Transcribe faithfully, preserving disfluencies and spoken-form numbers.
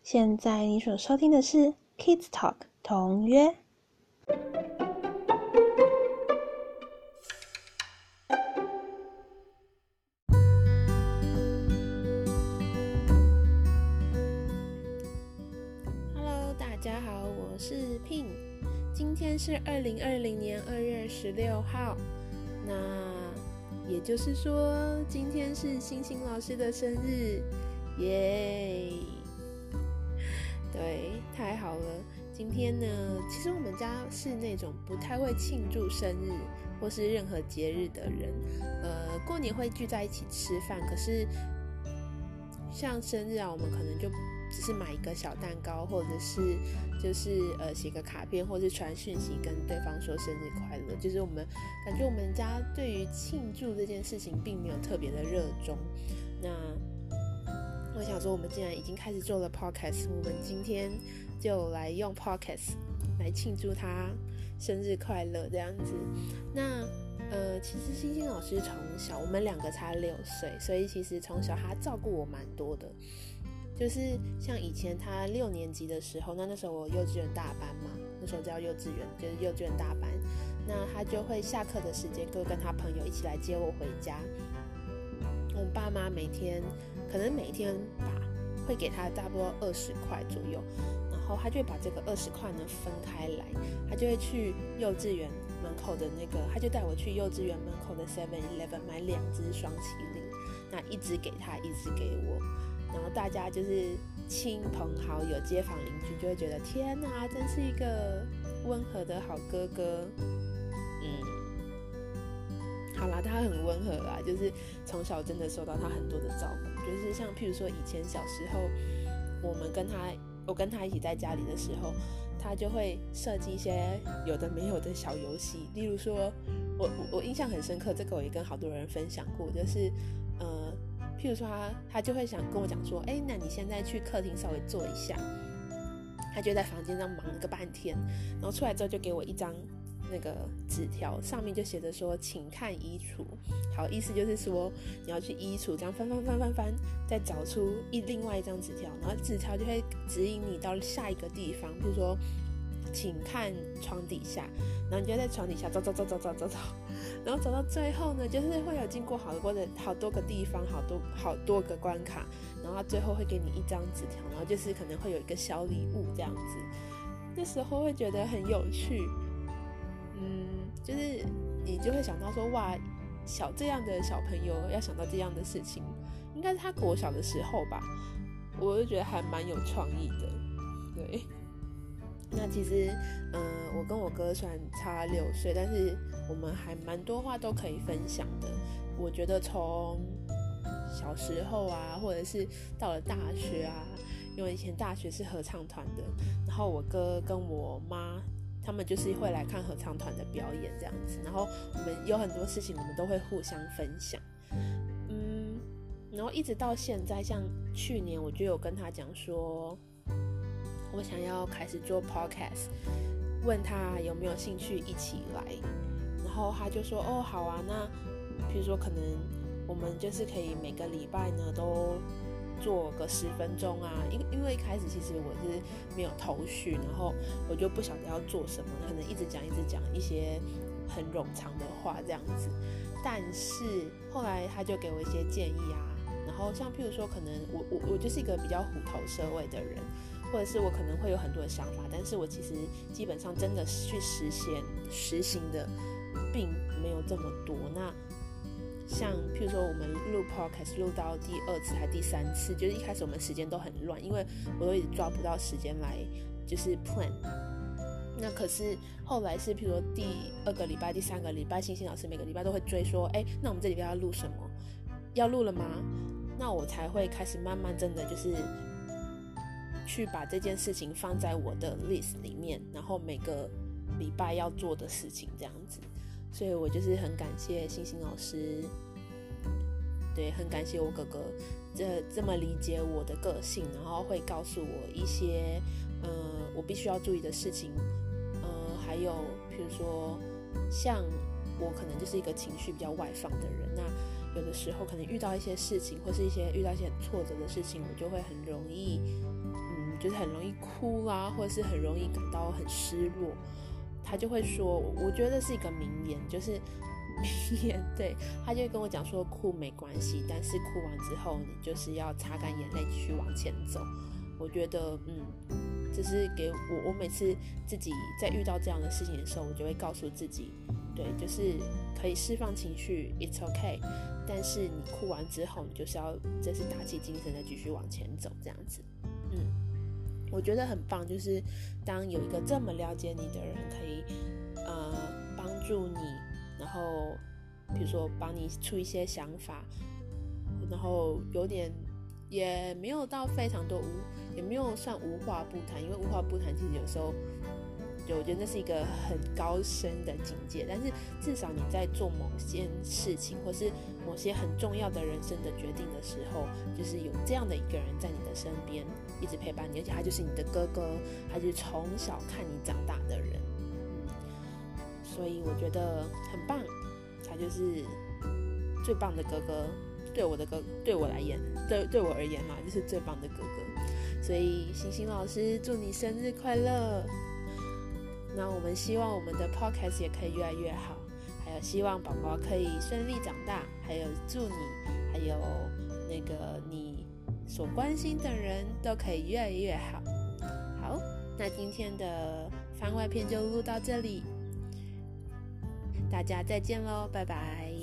现在你所收听的是 Kids Talk 童约。Hello， 大家好，我是 Pin， 今天是二零二零年二月十六号，那也就是说，今天是星星老师的生日，耶！对，太好了。今天呢，其实我们家是那种不太会庆祝生日或是任何节日的人，呃，过年会聚在一起吃饭，可是像生日啊，我们可能就只是买一个小蛋糕，或者是就是呃写个卡片，或是传讯息跟对方说生日快乐。就是我们感觉我们家对于庆祝这件事情并没有特别的热衷。那我想说，我们既然已经开始做了 podcast， 我们今天就来用 podcast 来庆祝他生日快乐这样子。那呃，其实星星老师从小，我们两个差六岁，所以其实从小他照顾我蛮多的。就是像以前他六年级的时候，那那时候我幼稚园大班嘛，那时候叫幼稚园，就是幼稚园大班。那他就会下课的时间，就跟他朋友一起来接我回家。我爸妈每天可能每天吧，会给他差不多二十块左右，然后他就会把这个二十块呢分开来，他就会去幼稚园门口的那个，他就带我去幼稚园门口的 seven eleven 买两只双麒麟，那一只给他，一只给我，然后大家就是亲朋好友、街坊邻居就会觉得天哪，真是一个温和的好哥哥。嗯。好啦，他很温和啦，就是从小真的受到他很多的照顾，就是像譬如说以前小时候，我们跟他，我跟他一起在家里的时候，他就会设计一些有的没有的小游戏，例如说，我我印象很深刻，这个我也跟好多人分享过，就是呃，譬如说他他就会想跟我讲说，哎，那你现在去客厅稍微坐一下，他就在房间上忙了个半天，然后出来之后就给我一张那个纸条，上面就写着说请看衣橱。好，意思就是说你要去衣橱这样翻翻翻翻翻，再找出一另外一张纸条，然后纸条就会指引你到下一个地方，比如说请看床底下，然后你就在床底下找找找找找找找，然后找到最后呢，就是会有经过好多的好多个地方，好多好多个关卡，然后最后会给你一张纸条，然后就是可能会有一个小礼物这样子。那时候会觉得很有趣。嗯，就是你就会想到说，哇，小这样的小朋友要想到这样的事情，应该是他国小的时候吧，我就觉得还蛮有创意的。对，那其实，嗯、呃，我跟我哥虽然差六岁，但是我们还蛮多话都可以分享的。我觉得从小时候啊，或者是到了大学啊，因为以前大学是合唱团的，然后我哥跟我妈他们就是会来看合唱团的表演这样子，然后我们有很多事情我们都会互相分享。嗯，然后一直到现在，像去年我就有跟他讲说，我想要开始做 podcast， 问他有没有兴趣一起来，然后他就说哦好啊，那比如说可能我们就是可以每个礼拜呢都做个十分钟啊，因因为一开始其实我是没有头绪，然后我就不晓得要做什么，可能一直讲一直讲一些很冗长的话这样子。但是后来他就给我一些建议啊，然后像譬如说可能我我我就是一个比较虎头蛇尾的人，或者是我可能会有很多的想法，但是我其实基本上真的去实现实行的并没有这么多。那像譬如说我们录 podcast 录到第二次还第三次，就是一开始我们时间都很乱，因为我都一直抓不到时间来就是 plan。 那可是后来是譬如说第二个礼拜第三个礼拜，星星老师每个礼拜都会追说，哎，那我们这礼拜要录什么，要录了吗？那我才会开始慢慢真的就是去把这件事情放在我的 list 里面，然后每个礼拜要做的事情这样子。所以我就是很感谢星星老师，对，很感谢我哥哥这这么理解我的个性，然后会告诉我一些呃我必须要注意的事情，呃还有比如说像我可能就是一个情绪比较外放的人，那有的时候可能遇到一些事情或是一些遇到一些很挫折的事情，我就会很容易嗯就是很容易哭啦，或者是很容易感到很失落，他就会说，我觉得是一个名言，就是名言，对，他就会跟我讲说，哭没关系，但是哭完之后，你就是要擦干眼泪，继续往前走。我觉得，嗯，这是给我，我每次自己在遇到这样的事情的时候，我就会告诉自己，对，就是可以释放情绪 ，it's okay， 但是你哭完之后，你就是要，这是打起精神的继续往前走，这样子，嗯，我觉得很棒，就是当有一个这么了解你的人，可以呃帮助你，然后比如说帮你出一些想法，然后有点也没有到非常多无，也没有算无话不谈，因为无话不谈其实有时候，对，我觉得那是一个很高深的境界，但是至少你在做某件事情，或是某些很重要的人生的决定的时候，就是有这样的一个人在你的身边，一直陪伴你，而且他就是你的哥哥，他就是从小看你长大的人，嗯，所以我觉得很棒，他就是最棒的哥哥，对我的哥，对我来言，对对我而言嘛，就是最棒的哥哥。所以星星老师祝你生日快乐！那我们希望我们的 podcast 也可以越来越好，还有希望宝宝可以顺利长大，还有祝你，还有那个你所关心的人都可以越来越好。好，那今天的番外篇就录到这里，大家再见咯，拜拜。